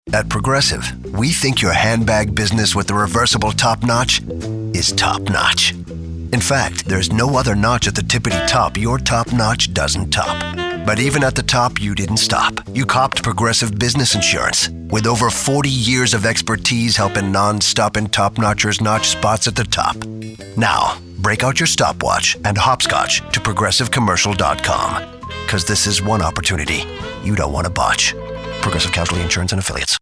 At Progressive, we think your handbag business with the reversible top notch is top notch. In fact, there's no other notch at the tippity top your top notch doesn't top. But even at the top, you didn't stop. You copped Progressive Business Insurance. With over 40 years of expertise helping non-stop and top-notchers notch spots at the top. Now, break out your stopwatch and hopscotch to ProgressiveCommercial.com. Because this is one opportunity you don't want to botch. Progressive Casualty Insurance and Affiliates.